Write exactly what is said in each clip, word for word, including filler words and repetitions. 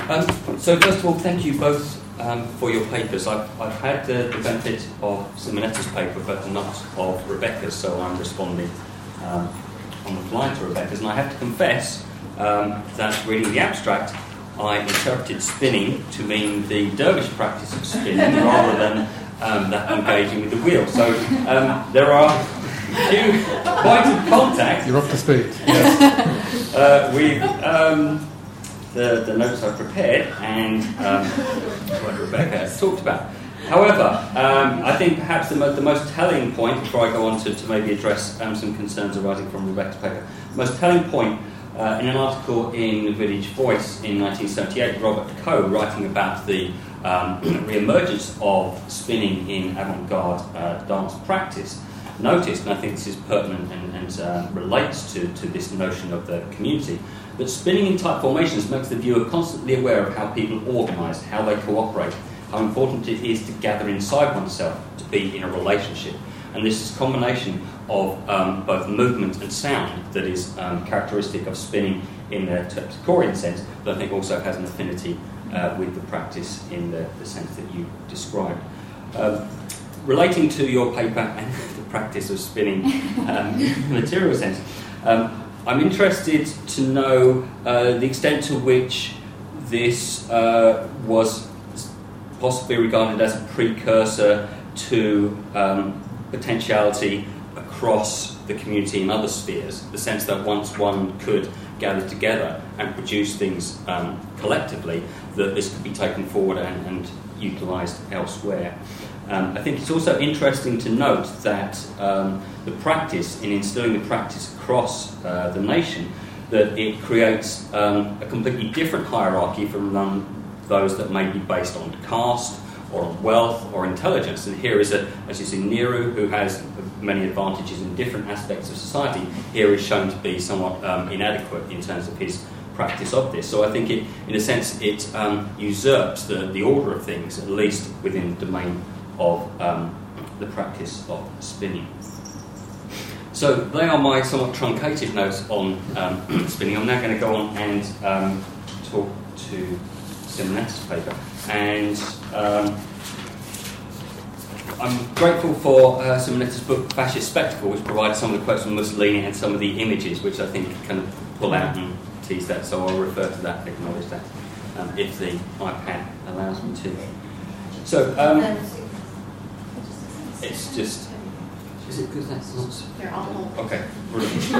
Um, so first of all, thank you both um, for your papers. I've, I've had the, the benefit of Simonetta's paper, but not of Rebecca's, so I'm responding um, on the fly to Rebecca's. And I have to confess um, that reading the abstract, I interpreted spinning to mean the dervish practice of spinning rather than um, that engaging with the wheel. So um, there are a few points of contact. You're up to speed. Yes. uh, with um, the, the notes I've prepared and um, what Rebecca has talked about. However, um, I think perhaps the, mo- the most telling point, before I go on to, to maybe address um, some concerns arising from Rebecca's paper, the most telling point Uh, in an article in the Village Voice in nineteen seventy-eight, Robert Coe, writing about the um, re-emergence of spinning in avant-garde uh, dance practice, noticed, and I think this is pertinent and, and uh, relates to, to this notion of the community, that spinning in tight formations makes the viewer constantly aware of how people organise, how they cooperate, how important it is to gather inside oneself, to be in a relationship. And this is a combination of um, both movement and sound that is um, characteristic of spinning in the terpsichorean sense, but I think also has an affinity uh, with the practice in the, the sense that you described. Um, relating to your paper and the practice of spinning um, in the material sense, um, I'm interested to know uh, the extent to which this uh, was possibly regarded as a precursor to um, potentiality across the community in other spheres, the sense that once one could gather together and produce things um, collectively, that this could be taken forward and, and utilised elsewhere. Um, I think it's also interesting to note that um, the practice, in instilling the practice across uh, the nation, that it creates um, a completely different hierarchy from um, those that may be based on caste, or on wealth, or intelligence. And here is, a, as you see, Nehru, who has many advantages in different aspects of society, here is shown to be somewhat um, inadequate in terms of his practice of this. So I think it, in a sense, it um, usurps the, the order of things, at least within the domain of um, the practice of spinning. So they are my somewhat truncated notes on um, spinning. I'm now going to go on and um, talk to Simonetta's paper. And um, I'm grateful for uh, Simonetta's book, Fascist Spectacle, which provides some of the quotes from Mussolini and some of the images, which I think kind of pull out and tease that. So I'll refer to that and acknowledge that um, if the iPad allows me to. So um, it's just. Is it because that's not. They're all. Okay, brilliant.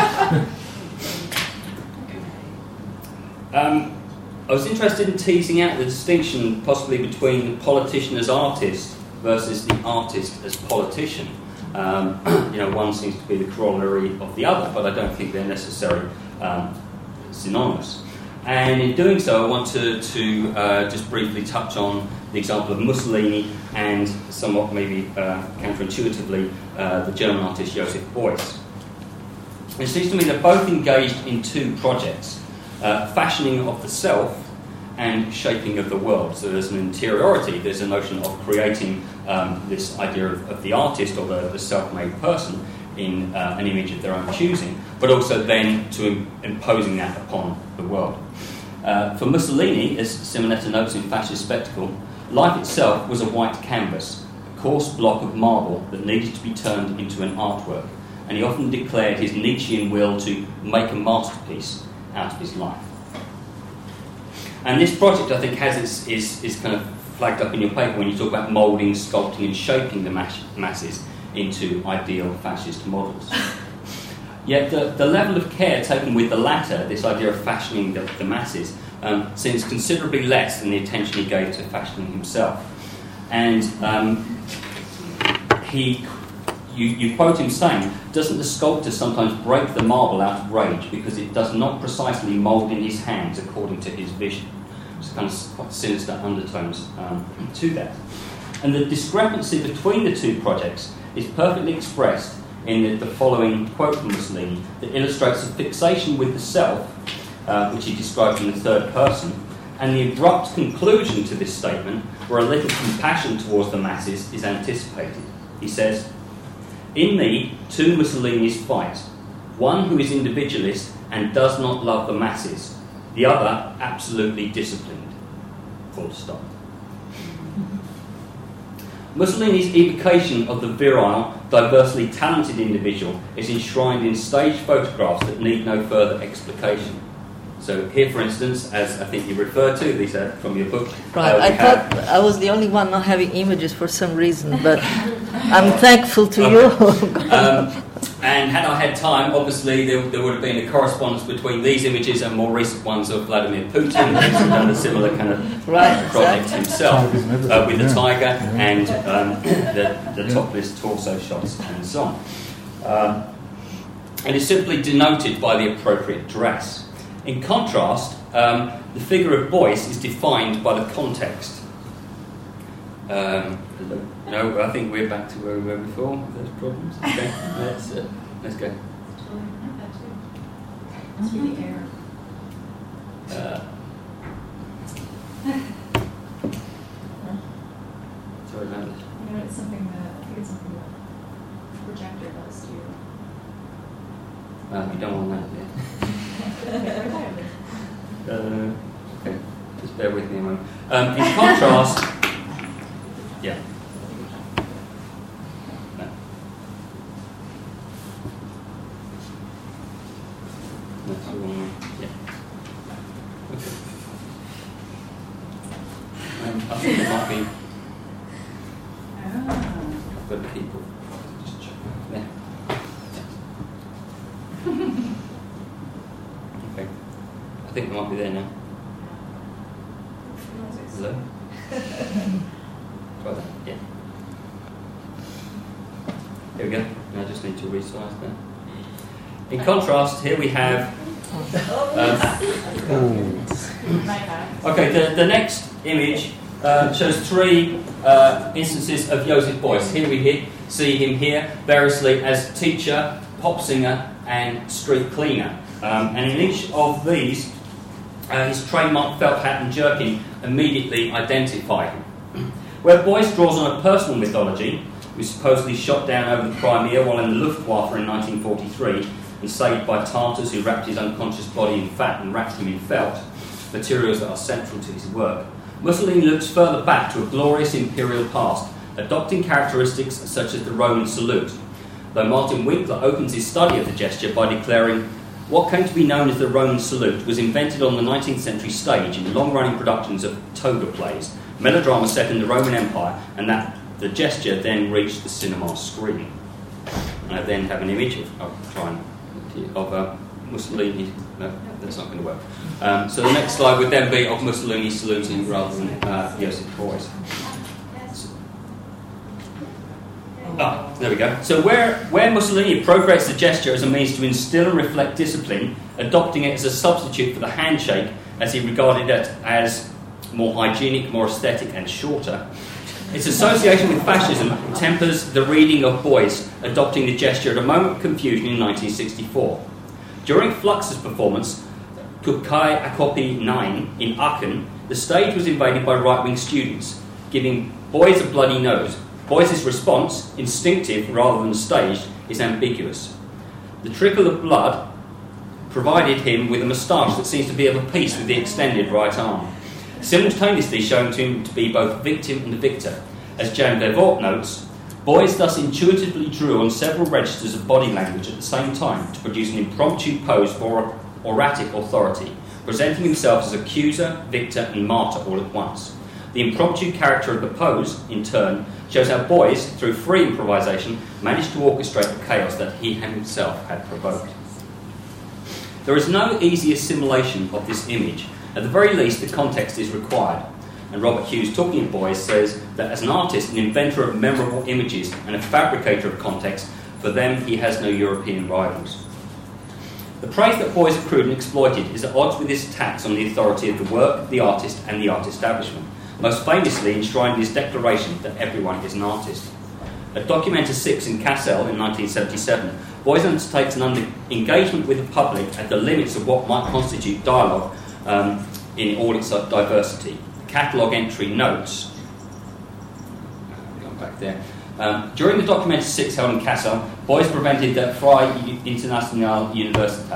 um, I was interested in teasing out the distinction possibly between the politician as artist versus the artist as politician. Um, you know, one seems to be the corollary of the other, but I don't think they're necessarily um, synonymous. And in doing so, I want to, to uh, just briefly touch on the example of Mussolini and somewhat maybe uh, counterintuitively uh, the German artist Joseph Beuys. It seems to me they're both engaged in two projects. Uh, fashioning of the self and shaping of the world. So there's an interiority, there's a notion of creating um, this idea of, of the artist or the, the self-made person in uh, an image of their own choosing, but also then to im- imposing that upon the world. Uh, for Mussolini, as Simonetta notes in Fascist Spectacle, life itself was a white canvas, a coarse block of marble that needed to be turned into an artwork, and he often declared his Nietzschean will to make a masterpiece out of his life. And this project, I think, has its, is, is kind of flagged up in your paper when you talk about moulding, sculpting and shaping the mass, masses into ideal fascist models. Yet the, the level of care taken with the latter, this idea of fashioning the, the masses, um, seems considerably less than the attention he gave to fashioning himself. And um, he... You, you quote him saying, doesn't the sculptor sometimes break the marble out of rage because it does not precisely mould in his hands according to his vision? There's kind of quite sinister undertones um, to that. And the discrepancy between the two projects is perfectly expressed in the, the following quote from Mussolini that illustrates the fixation with the self, uh, which he describes in the third person, and the abrupt conclusion to this statement where a little compassion towards the masses is anticipated. He says, "In me, two Mussolinis fight, one who is individualist and does not love the masses, the other absolutely disciplined. Full stop. Mussolini's evocation of the virile, diversely talented individual is enshrined in stage photographs that need no further explication. So here, for instance, as I think you referred to, these are from your book. Right, uh, I thought I was the only one not having images for some reason, but I'm thankful to okay. you. um, and had I had time, obviously there, there would have been a correspondence between these images and more recent ones of Vladimir Putin, who's done a similar kind of right, project exactly. himself uh, with the tiger and um, the, the topless torso shots and so on. Um, and it's simply denoted by the appropriate dress. In contrast, um, the figure of Beuys is defined by the context. Um, no, I think we're back to where we were before. Those problems. Okay, let's uh, let's go. It's really air. Uh, sorry about this. You know, it's something that I think it's something that the projector does too. Uh, you don't want that, yeah. Uh, okay, just bear with me a moment. Um, in contrast, yeah. No. That's the wrong one. Yeah. Okay. Um, I think there might be a couple of people. Just check. Yeah. Okay. I think we might be there now. Hello? Try that, yeah. Here we go. I just need to resize that. In contrast, here we have... Um, okay, the, the next image uh, shows three uh, instances of Joseph Beuys. Here we hit, see him here variously as teacher, pop singer, and street cleaner. Um, and in each of these, uh, his trademark felt hat and jerkin immediately identify him. Where Beuys draws on a personal mythology, he was supposedly shot down over the Crimea while in the Luftwaffe in nineteen forty-three and saved by Tartars who wrapped his unconscious body in fat and wrapped him in felt, materials that are central to his work. Mussolini looks further back to a glorious imperial past, adopting characteristics such as the Roman salute, though Martin Winkler opens his study of the gesture by declaring, "What came to be known as the Roman salute was invented on the nineteenth century stage in long-running productions of toga plays, melodrama set in the Roman Empire, and that the gesture then reached the cinema screen." And I then have an image of, I'll try and, of uh, Mussolini. No, that's not going to work. Um, so the next slide would then be of Mussolini saluting rather than uh, Joseph Beuys. Ah, there we go. So where, where Mussolini appropriates the gesture as a means to instill and reflect discipline, adopting it as a substitute for the handshake as he regarded it as more hygienic, more aesthetic and shorter, its association with fascism tempers the reading of Beuys adopting the gesture at a moment of confusion in nineteen sixty-four. During Flux's performance, Kukai Akopi nine in Aachen, the stage was invaded by right-wing students, giving Beuys a bloody nose. Beuys' response, instinctive rather than staged, is ambiguous. The trickle of blood provided him with a moustache that seems to be of a piece with the extended right arm, simultaneously showing to him to be both victim and victor. As Jan Vervoort notes, Beuys thus intuitively drew on several registers of body language at the same time to produce an impromptu pose for oratic authority, presenting himself as accuser, victor and martyr all at once. The impromptu character of the pose, in turn, shows how Beuys, through free improvisation, managed to orchestrate the chaos that he himself had provoked. There is no easy assimilation of this image. At the very least, the context is required. And Robert Hughes, talking of Beuys, says that as an artist, an inventor of memorable images and a fabricator of context, for them he has no European rivals. The praise that Beuys accrued and exploited is at odds with his attacks on the authority of the work, the artist and the art establishment, most famously enshrined in his declaration that everyone is an artist. At Documenta six in Kassel in nineteen seventy-seven, Beuys undertakes an under- engagement with the public at the limits of what might constitute dialogue um, in all its diversity. Catalogue entry notes, come back there. Um, during the Documenta six held in Kassel, Beuys prevented the Freie Internationale Universität,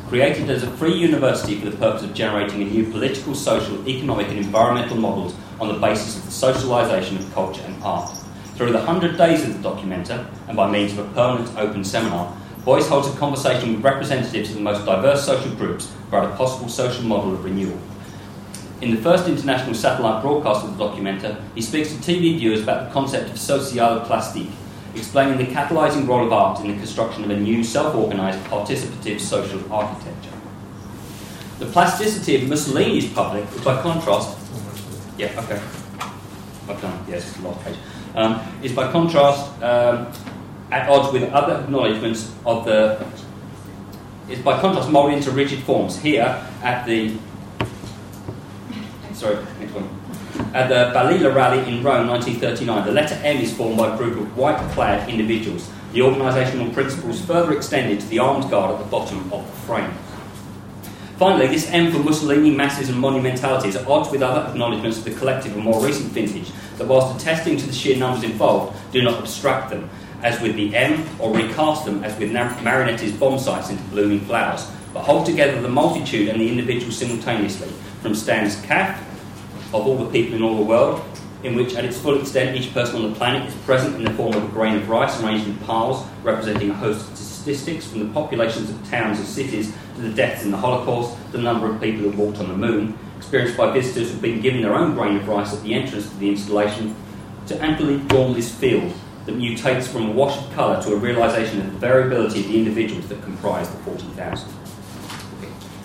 created as a free university for the purpose of generating a new political, social, economic and environmental models on the basis of the socialisation of culture and art. Through the hundred days of the Documenta, and by means of a permanent open seminar, Boyce holds a conversation with representatives of the most diverse social groups about a possible social model of renewal. In the first international satellite broadcast of the Documenta, he speaks to T V viewers about the concept of socialplastique, explaining the catalysing role of art in the construction of a new, self-organised, participative social architecture. The plasticity of Mussolini's public is, by contrast, yeah, okay, I've done, yes, the last page, um, is by contrast um, at odds with other acknowledgements of the, is by contrast moulded into rigid forms. Here, at the, sorry, next one. At the Balilla rally in Rome, nineteen thirty-nine, the letter M is formed by a group of white-clad individuals. The organisational principles further extended to the armed guard at the bottom of the frame. Finally, this M for Mussolini, masses and monumentality is at odds with other acknowledgements of the collective and more recent vintage that, whilst attesting to the sheer numbers involved, do not abstract them, as with the M, or recast them, as with Marinetti's bomb sites, into blooming flowers, but hold together the multitude and the individual simultaneously, from Stan's C A F, of all the people in all the world, in which at its full extent each person on the planet is present in the form of a grain of rice arranged in piles representing a host of statistics, from the populations of towns and cities to the deaths in the Holocaust, the number of people who walked on the moon, experienced by visitors who have been given their own grain of rice at the entrance to the installation, to amply form this field that mutates from a wash of colour to a realisation of the variability of the individuals that comprise the forty thousand.